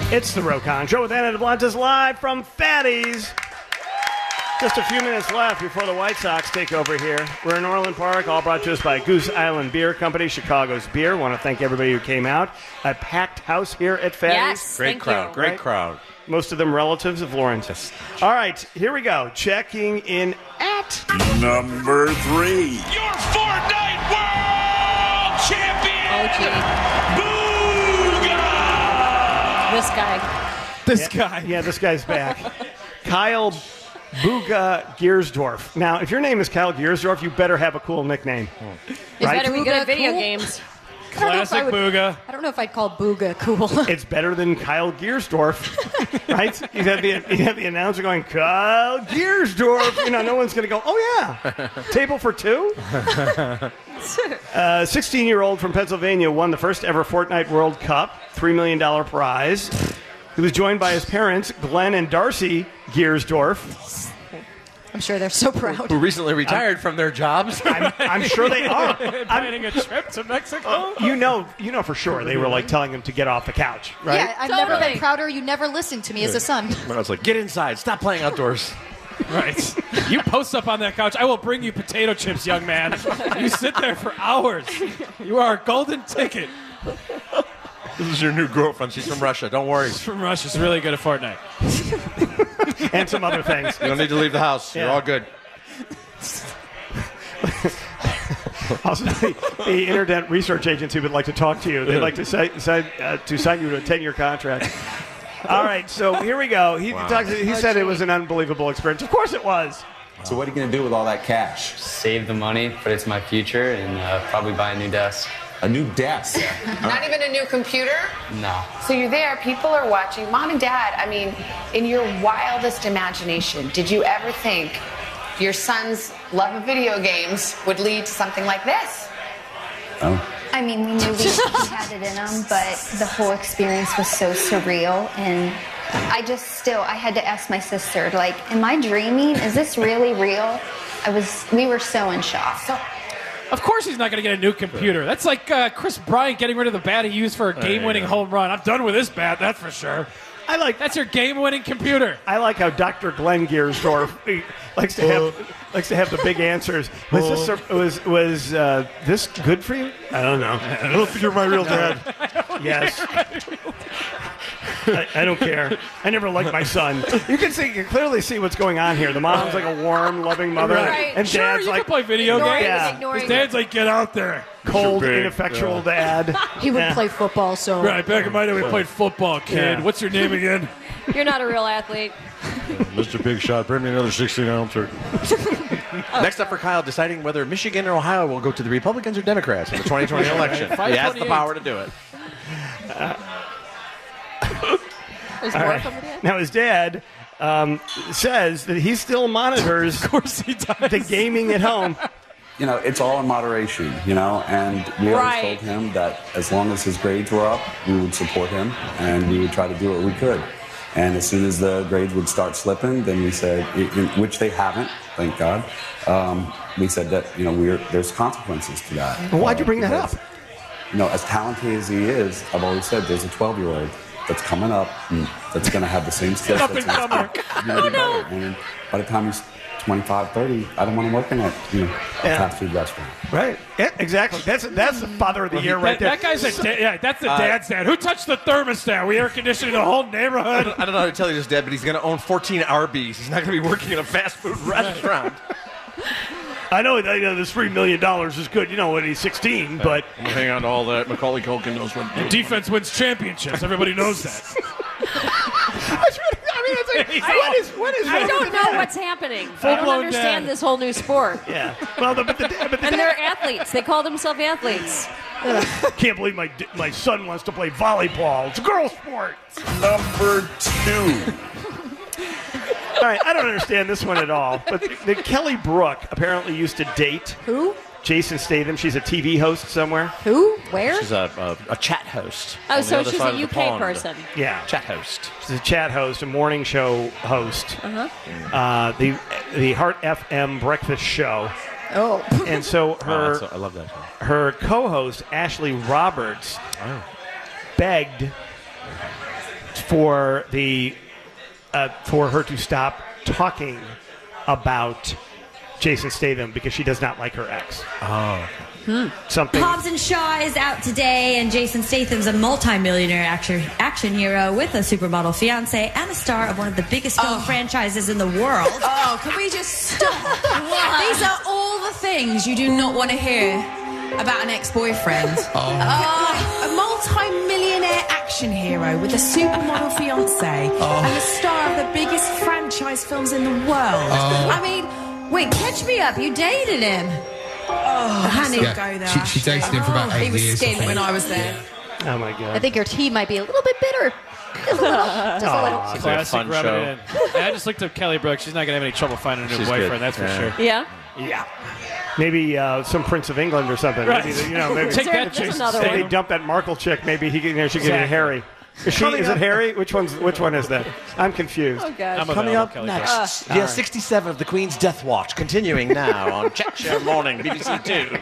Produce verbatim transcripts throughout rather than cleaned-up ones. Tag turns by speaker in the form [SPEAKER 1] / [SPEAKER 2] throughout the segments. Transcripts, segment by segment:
[SPEAKER 1] It's the Rokon Show with Anna Duplantis live from Fatty's. Just a few minutes left before the White Sox take over here. We're in Orland Park, all brought to us by Goose Island Beer Company, Chicago's beer. Want to thank everybody who came out. A packed house here at Fatty's.
[SPEAKER 2] Yes,
[SPEAKER 3] Great
[SPEAKER 2] thank
[SPEAKER 3] crowd,
[SPEAKER 2] you.
[SPEAKER 3] great
[SPEAKER 1] Right?
[SPEAKER 3] crowd.
[SPEAKER 1] Most of them relatives of Lawrence. All right, here we go. Checking in at
[SPEAKER 4] Number three.
[SPEAKER 5] Your Fortnite World Champion,
[SPEAKER 2] Oh, gee.
[SPEAKER 5] Booga!
[SPEAKER 2] This guy.
[SPEAKER 6] This guy.
[SPEAKER 1] Yeah, this guy's back. Kyle Booga Giersdorf. Now, if your name is Kyle Giersdorf, you better have a cool nickname.
[SPEAKER 2] You
[SPEAKER 1] Right?
[SPEAKER 2] better be good at
[SPEAKER 7] Booga
[SPEAKER 2] video
[SPEAKER 7] cool?
[SPEAKER 2] games.
[SPEAKER 7] I don't know if I
[SPEAKER 6] Classic
[SPEAKER 7] would-
[SPEAKER 6] Booga.
[SPEAKER 7] I don't know if I'd call Booga cool.
[SPEAKER 1] It's better than Kyle Giersdorf, right? You have the you have the announcer going, Kyle Giersdorf. You know, no one's going to go, oh, yeah, table for two? Uh, sixteen-year-old from Pennsylvania won the first ever Fortnite World Cup, three million dollars prize. He was joined by his parents, Glenn and Darcy Giersdorf.
[SPEAKER 7] I'm sure they're so proud.
[SPEAKER 3] Who recently retired from their jobs.
[SPEAKER 1] I'm, I'm sure they are. I'm,
[SPEAKER 6] Planning a trip to Mexico.
[SPEAKER 1] you know, you know for sure they were like telling him to get off the couch, right?
[SPEAKER 7] Yeah, I've never
[SPEAKER 2] Totally.
[SPEAKER 7] been prouder. You never listened to me as a son.
[SPEAKER 3] When I was like, get inside, stop playing outdoors.
[SPEAKER 6] Right. You post up on that couch. I will bring you potato chips, young man. You sit there for hours. You are a golden ticket.
[SPEAKER 3] This is your new girlfriend. She's from Russia. Don't worry.
[SPEAKER 6] From Russia. She's really good at Fortnite.
[SPEAKER 1] And some other things.
[SPEAKER 3] You don't need to leave the house. You're
[SPEAKER 1] Yeah.
[SPEAKER 3] all good.
[SPEAKER 1] Also, the, the Internet Research Agency would like to talk to you. They'd like to, say, say, uh, to sign you to a ten-year contract. All right, so here we go. He, talks, he said it was an unbelievable experience. Of course it was.
[SPEAKER 8] So what are you going to do with all that cash?
[SPEAKER 9] Save the money, but it's my future, and uh, probably buy a new desk.
[SPEAKER 8] A new desk.
[SPEAKER 10] Not even a new computer?
[SPEAKER 9] No.
[SPEAKER 10] So you're there, people are watching. Mom and Dad, I mean, in your wildest imagination, did you ever think your son's love of video games would lead to something like this?
[SPEAKER 8] Oh.
[SPEAKER 11] I mean, we knew we he had it in him, but the whole experience was so surreal. And I just still, I had to ask my sister, like, am I dreaming? Is this really real? I was, we were so in shock.
[SPEAKER 10] So,
[SPEAKER 6] Of course he's not going to get a new computer. That's like uh, Chris Bryant getting rid of the bat he used for a game-winning home run. I'm done with this bat, that's for sure.
[SPEAKER 1] I like
[SPEAKER 6] That's your game-winning computer.
[SPEAKER 1] I like how Doctor Glenn Giersdorf he likes to have likes to have the big answers. Was this a- was was uh, this good for you? I don't know. I don't think you're my real dad. Yes. I, I don't care. I never liked my son. You can see, you can clearly see what's going on here. The mom's like a warm, loving mother,
[SPEAKER 6] Right.
[SPEAKER 1] and
[SPEAKER 6] Sure,
[SPEAKER 1] dad's
[SPEAKER 6] you
[SPEAKER 1] like
[SPEAKER 6] can play video
[SPEAKER 7] Ignoring
[SPEAKER 6] games.
[SPEAKER 7] it,
[SPEAKER 1] Yeah.
[SPEAKER 7] ignoring
[SPEAKER 6] His dad's like, get out there.
[SPEAKER 1] cold,
[SPEAKER 3] big.
[SPEAKER 1] ineffectual dad.
[SPEAKER 7] He would
[SPEAKER 1] Yeah.
[SPEAKER 7] play football, so
[SPEAKER 6] Right, back in my day we played football, kid.
[SPEAKER 1] Yeah.
[SPEAKER 6] What's your name again?
[SPEAKER 2] You're not a real athlete.
[SPEAKER 3] Mister Big Shot, bring me another sixteen ouncer. Next up for Kyle, deciding whether Michigan or Ohio will go to the Republicans or Democrats in the twenty twenty election. He has the
[SPEAKER 6] five twenty-eight.
[SPEAKER 3] power to do it.
[SPEAKER 2] There's
[SPEAKER 1] All
[SPEAKER 2] more
[SPEAKER 1] right.
[SPEAKER 2] coming in.
[SPEAKER 1] Now his dad um, says that he still monitors
[SPEAKER 6] Of course he does.
[SPEAKER 1] the gaming at home.
[SPEAKER 8] You know, it's all in moderation, you know, and we
[SPEAKER 2] Right.
[SPEAKER 8] always told him that as long as his grades were up, we would support him and we would try to do what we could. And as soon as the grades would start slipping, then we said, i- i- which they haven't, thank God, um, we said that, you know, we're, there's consequences to that.
[SPEAKER 1] Well, why'd you bring that
[SPEAKER 8] because,
[SPEAKER 1] up?
[SPEAKER 8] You know, as talented as he is, I've always said there's a twelve-year-old that's coming up and that's going to have the same skill
[SPEAKER 6] Up
[SPEAKER 8] sets.
[SPEAKER 6] and comer.
[SPEAKER 8] Oh, no. And by the time he's twenty-five, thirty, I don't want him working at, you know, a
[SPEAKER 1] Yeah.
[SPEAKER 8] fast food restaurant.
[SPEAKER 1] Right. Yeah, exactly. That's that's the father of the year right
[SPEAKER 6] That,
[SPEAKER 1] there.
[SPEAKER 6] that guy's a da- yeah. That's the dad's dad. Who touched the thermostat? We air conditioning the whole neighborhood.
[SPEAKER 3] I don't know how to tell you this, Dad, but he's going to own fourteen Arby's. He's not going to be working in a fast food restaurant.
[SPEAKER 1] I know, I know this three million dollars is good, you know, when he's sixteen, but
[SPEAKER 3] I'm gonna hang on to all that. Macaulay Culkin knows what.
[SPEAKER 6] The defense wins championships. Everybody knows that.
[SPEAKER 1] I mean, it's like, what is, what is
[SPEAKER 2] I don't know what's happening. I don't
[SPEAKER 6] Full-blown
[SPEAKER 2] understand
[SPEAKER 6] dad.
[SPEAKER 2] this whole new sport.
[SPEAKER 1] Yeah. Well, the, but the, but the
[SPEAKER 2] And they're athletes. They call themselves athletes.
[SPEAKER 1] can't believe my my son wants to play volleyball. It's a girl sport.
[SPEAKER 4] Number two.
[SPEAKER 1] All right, I don't understand this one at all. But the, the Kelly Brook apparently used to date
[SPEAKER 7] who?
[SPEAKER 1] Jason Statham. She's a T V host somewhere.
[SPEAKER 7] Who? Where?
[SPEAKER 3] She's a, a, a chat host.
[SPEAKER 2] Oh,
[SPEAKER 3] on the
[SPEAKER 2] so
[SPEAKER 3] other
[SPEAKER 2] she's
[SPEAKER 3] side
[SPEAKER 2] a
[SPEAKER 3] of the
[SPEAKER 2] U K
[SPEAKER 3] pond.
[SPEAKER 2] person.
[SPEAKER 1] Yeah.
[SPEAKER 3] Chat host.
[SPEAKER 1] She's a chat host, a morning show host.
[SPEAKER 2] Uh-huh.
[SPEAKER 1] Uh, the the Heart F M breakfast show.
[SPEAKER 7] Oh.
[SPEAKER 1] And so
[SPEAKER 3] Oh,
[SPEAKER 1] her
[SPEAKER 3] that's- I love that show.
[SPEAKER 1] her co-host Ashley Roberts
[SPEAKER 3] Oh.
[SPEAKER 1] begged for the uh, for her to stop talking about Jason Statham because she does not like her ex.
[SPEAKER 3] Oh.
[SPEAKER 12] Hmm.
[SPEAKER 1] Something.
[SPEAKER 12] Hobbs and Shaw is out today, and Jason Statham's a multi-millionaire action, action hero with a supermodel fiance and a star of one of the biggest film
[SPEAKER 13] Oh.
[SPEAKER 12] franchises in the world.
[SPEAKER 13] Oh, can we just stop? These are all the things you do not want to hear about an ex-boyfriend.
[SPEAKER 14] Oh.
[SPEAKER 13] Uh, a multi-millionaire action hero with a supermodel fiance
[SPEAKER 14] Oh.
[SPEAKER 13] and the star of the biggest franchise films in the world.
[SPEAKER 14] Oh.
[SPEAKER 13] I mean, wait, catch me up. You dated him. Oh, I didn't
[SPEAKER 14] Yeah,
[SPEAKER 13] go there.
[SPEAKER 14] she- she dated him for about
[SPEAKER 13] Oh,
[SPEAKER 14] eight
[SPEAKER 13] He was
[SPEAKER 14] years, I
[SPEAKER 13] skint
[SPEAKER 14] think.
[SPEAKER 13] when I was there.
[SPEAKER 1] Oh my god.
[SPEAKER 7] I think your tea might be a little bit bitter. Just a little. Just a little.
[SPEAKER 3] It's a
[SPEAKER 6] Classic
[SPEAKER 3] fun
[SPEAKER 6] rub
[SPEAKER 3] show.
[SPEAKER 6] it in. And I just looked up Kelly Brook. She's not going to have any trouble finding a new
[SPEAKER 3] She's
[SPEAKER 6] boyfriend,
[SPEAKER 3] good.
[SPEAKER 6] that's for
[SPEAKER 3] Yeah.
[SPEAKER 6] sure.
[SPEAKER 2] Yeah.
[SPEAKER 1] Yeah. Maybe uh, some Prince of England or something.
[SPEAKER 6] Right.
[SPEAKER 1] Maybe, you know, maybe
[SPEAKER 6] Take
[SPEAKER 2] There-
[SPEAKER 6] that,
[SPEAKER 2] there's
[SPEAKER 6] Jason
[SPEAKER 2] another
[SPEAKER 1] if
[SPEAKER 6] Statham.
[SPEAKER 1] they dump that Markle chick, maybe he can, you know, she can get
[SPEAKER 6] Exactly.
[SPEAKER 1] Harry. Is she? Is it Harry? Which one's? Which one is that? I'm confused.
[SPEAKER 2] Oh gosh.
[SPEAKER 6] I'm
[SPEAKER 3] Coming
[SPEAKER 6] available,
[SPEAKER 3] up
[SPEAKER 6] Kelly
[SPEAKER 3] next,
[SPEAKER 6] Brook.
[SPEAKER 3] yeah, sixty-seven of the Queen's Death Watch, continuing now on Check Share Morning, B B C Two.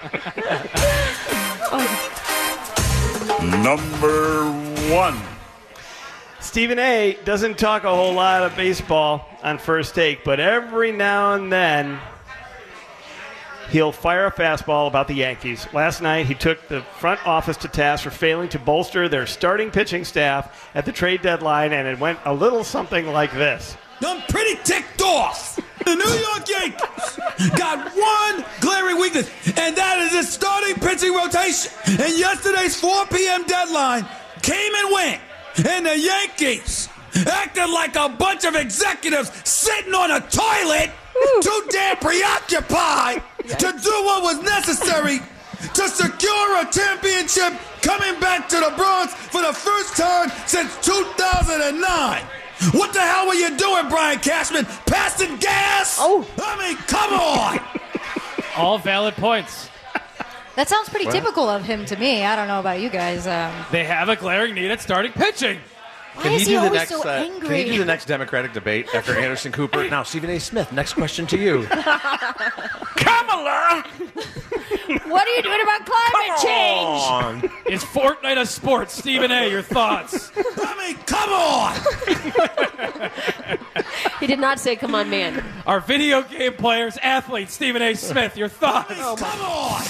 [SPEAKER 4] Number one.
[SPEAKER 1] Stephen A. doesn't talk a whole lot of baseball on First Take, but every now and then he'll fire a fastball about the Yankees. Last night, he took the front office to task for failing to bolster their starting pitching staff at the trade deadline, and it went a little something like this.
[SPEAKER 15] I'm pretty ticked off. The New York Yankees got one glaring weakness, and that is its starting pitching rotation. And yesterday's four p.m. deadline came and went, and the Yankees acted like a bunch of executives sitting on a toilet, too damn preoccupied to do what was necessary to secure a championship, coming back to the Bronx for the first time since two thousand nine. What the hell were you doing, Brian Cashman? Passing gas?
[SPEAKER 2] Oh.
[SPEAKER 15] I mean, come on!
[SPEAKER 6] All valid points.
[SPEAKER 7] That sounds pretty
[SPEAKER 3] Well.
[SPEAKER 7] typical of him to me. I don't know about you guys. Um,
[SPEAKER 6] They have a glaring need at starting pitching.
[SPEAKER 7] why
[SPEAKER 3] Can
[SPEAKER 7] is
[SPEAKER 3] he
[SPEAKER 7] he
[SPEAKER 3] do the
[SPEAKER 7] always
[SPEAKER 3] next?
[SPEAKER 7] so
[SPEAKER 3] uh,
[SPEAKER 7] angry?
[SPEAKER 3] can he do the next Democratic debate after Anderson Cooper? Now, Stephen A. Smith. Next question to you. Kamala.
[SPEAKER 2] What are you doing about climate change?
[SPEAKER 3] On.
[SPEAKER 6] Is Fortnite a sport? Stephen A., your thoughts?
[SPEAKER 15] I mean, come on!
[SPEAKER 2] He did not say, "Come on, man."
[SPEAKER 6] Our video game players, athletes, Stephen A. Smith, your thoughts?
[SPEAKER 15] Come on!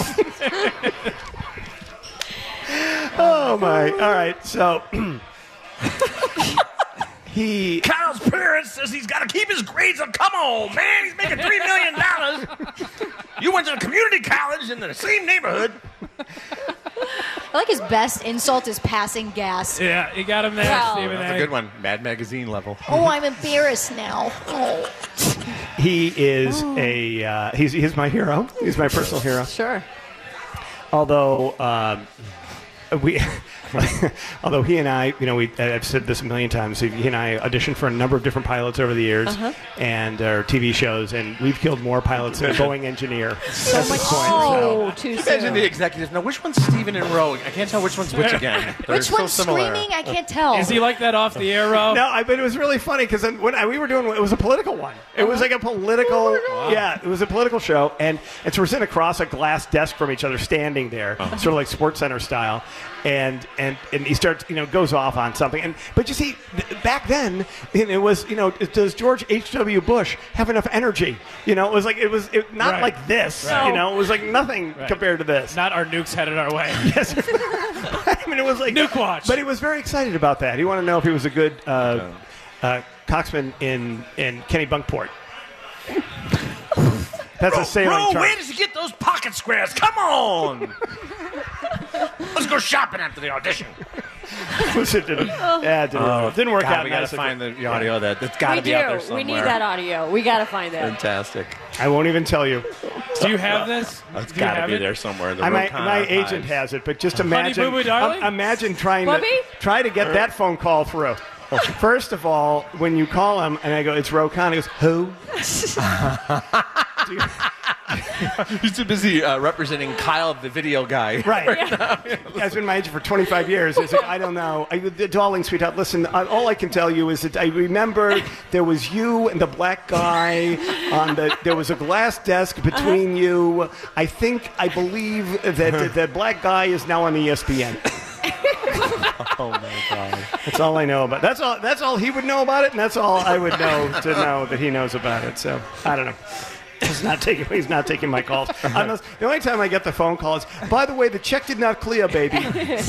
[SPEAKER 1] Oh my! All right, so he.
[SPEAKER 3] Kyle's parents says he's got to keep his grades up. Come on, man. He's making three million dollars. You went to a community college in the same neighborhood.
[SPEAKER 7] I like his best insult is passing gas.
[SPEAKER 6] Yeah, you got him there,
[SPEAKER 2] Well-
[SPEAKER 6] Stephen
[SPEAKER 3] That's
[SPEAKER 6] A.
[SPEAKER 3] a good one. Mad Magazine level.
[SPEAKER 7] Oh, I'm embarrassed now. Oh.
[SPEAKER 1] He is a. Uh, he's he's my hero. He's my personal hero.
[SPEAKER 2] Sure.
[SPEAKER 1] Although um, we, although he and I, you know, we I've said this a million times. He and I auditioned for a number of different pilots over the years,
[SPEAKER 2] Uh-huh.
[SPEAKER 1] and or T V shows, and we've killed more pilots than a Boeing engineer.
[SPEAKER 2] So
[SPEAKER 1] at
[SPEAKER 2] much.
[SPEAKER 1] this point.
[SPEAKER 2] Oh, too
[SPEAKER 3] Imagine
[SPEAKER 2] soon.
[SPEAKER 3] the executives. Now, which one's Steven and Roe? I can't tell which one's which again. They're
[SPEAKER 7] Which
[SPEAKER 3] so
[SPEAKER 7] one's
[SPEAKER 3] similar.
[SPEAKER 7] screaming? I can't tell.
[SPEAKER 6] Is he like that off the air, Ro?
[SPEAKER 1] No, I but it was really funny because when I, we were doing it was a political one. It was like a political, yeah, it was a political show, and, and so we're sitting across a glass desk from each other, standing there, sort of like Sports Center style, and and and he starts, you know, goes off on something, and but you see, th- back then it, it was, you know, does George H W. Bush have enough energy? You know, it was like it was it, not
[SPEAKER 6] Right.
[SPEAKER 1] like this.
[SPEAKER 6] Right.
[SPEAKER 1] You know, it was like nothing
[SPEAKER 6] Right.
[SPEAKER 1] compared to this.
[SPEAKER 6] Not our nukes headed our way.
[SPEAKER 1] Yes. I mean, it was like
[SPEAKER 6] Nuke watch.
[SPEAKER 1] But he was very excited about that. He wanted to know if he was a good uh, uh, coxman in in Kenny Bunkport. That's a sailing
[SPEAKER 3] Bro,
[SPEAKER 1] term.
[SPEAKER 3] where does he get those pocket squares? Come on. Let's go shopping after the audition.
[SPEAKER 1] it didn't, yeah, it didn't, didn't work
[SPEAKER 3] God,
[SPEAKER 1] out.
[SPEAKER 3] we gotta
[SPEAKER 1] nice.
[SPEAKER 3] find the audio of that. That's got
[SPEAKER 2] We
[SPEAKER 3] to be
[SPEAKER 2] do.
[SPEAKER 3] out there somewhere.
[SPEAKER 2] We need that audio. We got to find that.
[SPEAKER 3] Fantastic.
[SPEAKER 1] I won't even tell you.
[SPEAKER 6] Do you have this?
[SPEAKER 3] It's
[SPEAKER 6] Do you
[SPEAKER 3] got to
[SPEAKER 6] have
[SPEAKER 3] be
[SPEAKER 6] it?
[SPEAKER 3] there somewhere. The
[SPEAKER 1] I, my
[SPEAKER 3] Rokon
[SPEAKER 1] my
[SPEAKER 3] archives.
[SPEAKER 1] agent has it, but just
[SPEAKER 6] Honey
[SPEAKER 1] imagine.
[SPEAKER 6] Boo Boo Darling?
[SPEAKER 1] um, imagine trying
[SPEAKER 2] Bubby?
[SPEAKER 1] to try to get that phone call through. First of all, when you call him and I go, it's Rokon, he goes, who?
[SPEAKER 3] He's too busy uh, representing Kyle, the video guy.
[SPEAKER 1] Right. I've been my agent for twenty-five years. It's like, I don't know. I, the darling sweetheart, listen, uh, all I can tell you is that I remember there was you and the black guy on the, there was a glass desk between you. I think, I believe that the, the black guy is now on E S P N.
[SPEAKER 3] Oh my God!
[SPEAKER 1] That's all I know about. That's all. That's all he would know about it, and that's all I would know to know that he knows about it. So I don't know. He's not taking. He's not taking my calls. Unless, the only time I get the phone call is, by the way, the check did not clear, baby.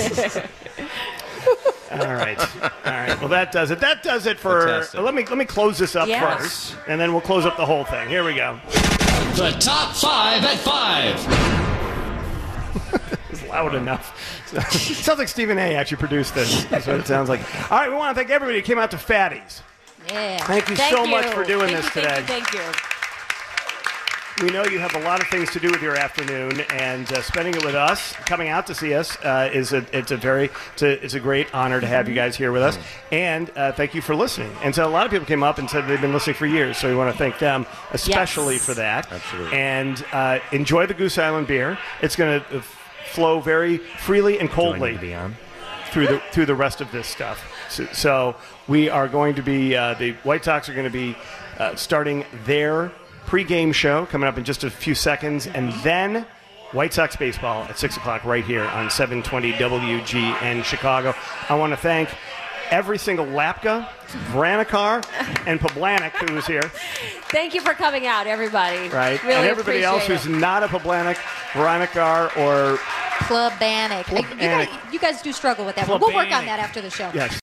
[SPEAKER 1] All right, all right. Well, that does it. That does it for.
[SPEAKER 3] Fantastic.
[SPEAKER 1] Let me let me close this up
[SPEAKER 2] Yes.
[SPEAKER 1] first, and then we'll close up the whole thing. Here we go.
[SPEAKER 5] The top five at five.
[SPEAKER 1] It's loud enough. Sounds like Stephen A. actually produced this. That's what it sounds like. All right, we want to thank everybody who came out to Fatty's.
[SPEAKER 7] Yeah.
[SPEAKER 1] Thank you so much for doing
[SPEAKER 2] Thank
[SPEAKER 1] this
[SPEAKER 2] you,
[SPEAKER 1] today.
[SPEAKER 2] Thank you, thank you.
[SPEAKER 1] We know you have a lot of things to do with your afternoon, and uh, spending it with us, coming out to see us, uh, is a it's a very it's a, it's a great honor to have you guys here with us. And uh, thank you for listening. And so a lot of people came up and said they've been listening for years, so we want to thank them especially
[SPEAKER 2] Yes.
[SPEAKER 1] for that.
[SPEAKER 3] Absolutely.
[SPEAKER 1] And uh, enjoy the Goose Island beer. It's going to flow very freely and coldly
[SPEAKER 14] to be on?
[SPEAKER 1] through the through the rest of this stuff. So, so we are going to be uh, the White Sox are going to be uh, starting their pregame show coming up in just a few seconds, and then White Sox baseball at six o'clock right here on seven twenty W G N Chicago. I want to thank every single Lapka, Vranikar, and Poblanik who was here.
[SPEAKER 2] Thank you for coming out, everybody.
[SPEAKER 1] Right,
[SPEAKER 2] Really
[SPEAKER 1] and everybody else
[SPEAKER 2] appreciate
[SPEAKER 1] who's not a Poblanik, Vranikar, or
[SPEAKER 7] Clubanic.
[SPEAKER 1] Clubanic.
[SPEAKER 7] You, guys, you guys do struggle with that. We'll work on that after the show.
[SPEAKER 1] yes.